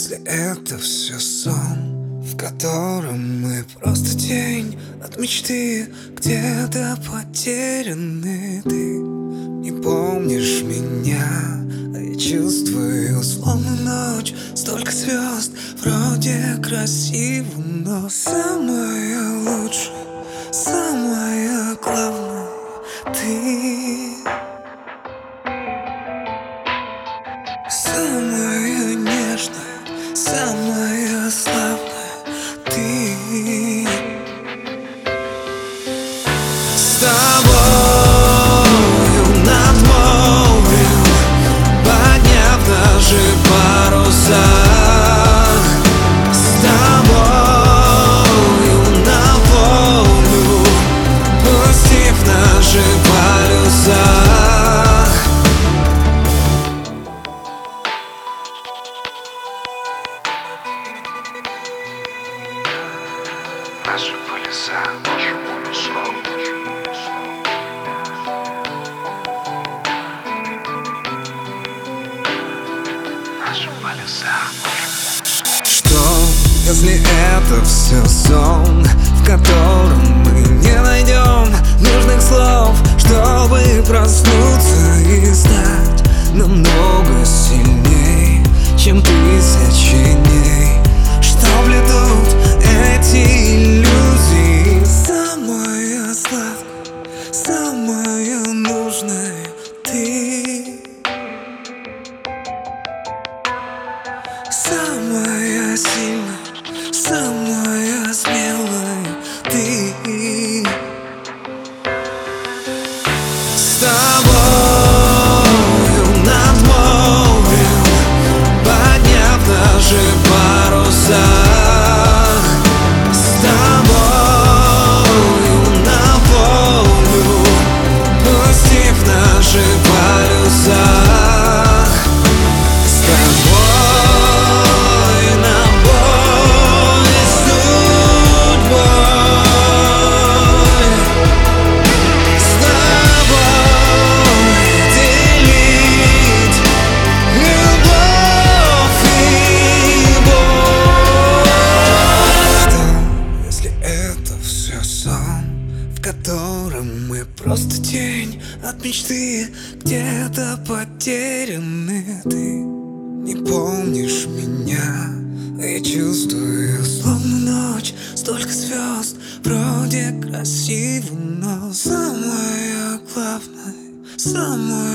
Если это все сон, в котором мы просто тень от мечты, где-то потеряны ты. Не помнишь меня, а я чувствую, словно ночь, столько звезд, вроде красиво, но самое лучшее, самое главное ты. Самое нежное, самое славное ты. С тобою над морем, подняв даже паруса. С тобою на волю, пустив наши полюса. Наши полюса, наши полюса. Наши полюса. Что, если это все сон, в котором мы не найдем нужных слов, чтобы проснуться и стать намного сильней, чем тысячи дней, что плетут эти иллюзии. Самое сладкое, самое нужное ты. Самая сильная, самая смелая ты. С тобою над морем, подняв даже паруса. С тобою на волю, пустив наши полюса. С тобой на бой с судьбой. С тобой делить любовь и боль. Что, если это все сон, в котором мы просто тень от мечты, где-то потеряны ты. Не помнишь меня, а я чувствую, словно ночь, столько звезд, вроде красиво, но самое главное, самое